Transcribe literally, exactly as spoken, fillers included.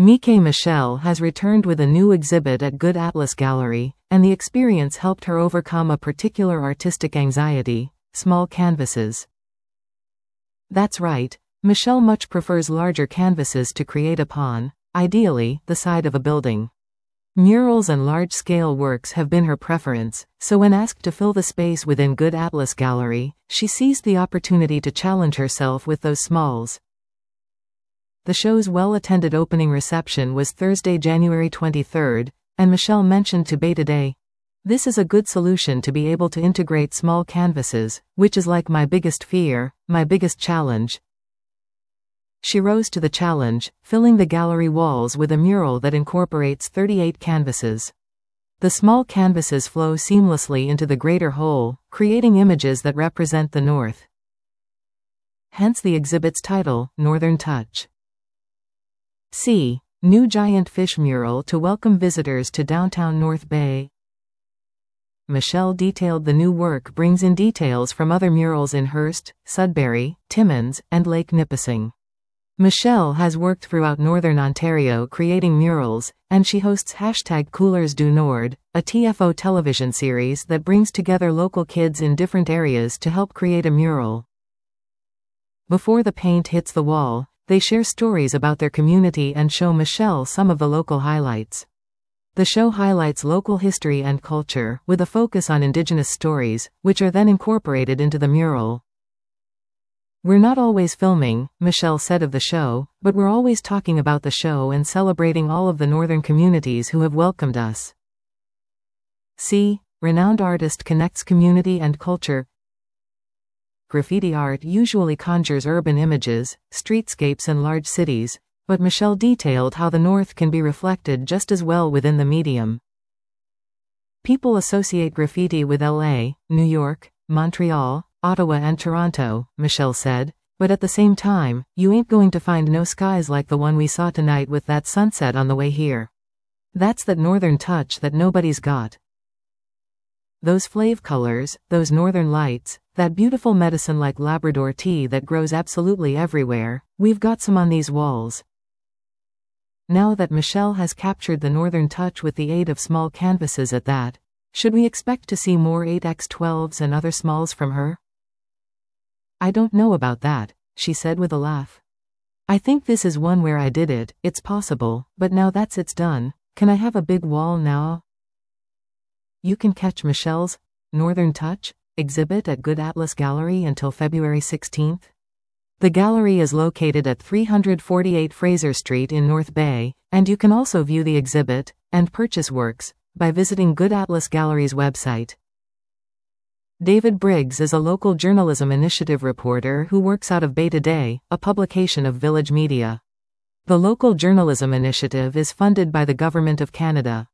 Mickey Michelle has returned with a new exhibit at Good Atlas Gallery, and the experience helped her overcome a particular artistic anxiety: small canvases. That's right, Michelle much prefers larger canvases to create upon, ideally, the side of a building. Murals and large-scale works have been her preference, so when asked to fill the space within Good Atlas Gallery, she seized the opportunity to challenge herself with those smalls. The show's well-attended opening reception was Thursday, January twenty-third, and Michelle mentioned to Bay Today, "This is a good solution to be able to integrate small canvases, which is like my biggest fear, my biggest challenge." She rose to the challenge, filling the gallery walls with a mural that incorporates thirty-eight canvases. The small canvases flow seamlessly into the greater whole, creating images that represent the North. Hence the exhibit's title, Northern Touch. C. New giant fish mural to welcome visitors to downtown North Bay. Michelle detailed the new work brings in details from other murals in Hearst, Sudbury, Timmins, and Lake Nipissing. Michelle has worked throughout Northern Ontario creating murals, and she hosts hashtag Couleurs du Nord, a T F O television series that brings together local kids in different areas to help create a mural. Before the paint hits the wall, they share stories about their community and show Michelle some of the local highlights. The show highlights local history and culture, with a focus on Indigenous stories, which are then incorporated into the mural. "We're not always filming," Michelle said of the show, "but we're always talking about the show and celebrating all of the northern communities who have welcomed us." C. Renowned artist connects community and culture. Graffiti art usually conjures urban images, streetscapes and large cities, but Michelle detailed how the North can be reflected just as well within the medium. People associate graffiti with L A, New York, Montreal, Ottawa and Toronto, Michelle said, but at the same time, you ain't going to find no skies like the one we saw tonight with that sunset on the way here. That's that northern touch that nobody's got. Those flave colors, those northern lights, that beautiful medicine-like Labrador tea that grows absolutely everywhere, we've got some on these walls. Now that Michelle has captured the northern touch with the aid of small canvases at that, should we expect to see more eight by twelves and other smalls from her? "I don't know about that," she said with a laugh. "I think this is one where I did it, it's possible, but now that's it's done, can I have a big wall now?" You can catch Michelle's Northern Touch exhibit at Good Atlas Gallery until February sixteenth. The gallery is located at three forty-eight Fraser Street in North Bay, and you can also view the exhibit and purchase works by visiting Good Atlas Gallery's website. David Briggs is a local journalism initiative reporter who works out of Bay Today, a publication of Village Media. The local journalism initiative is funded by the Government of Canada.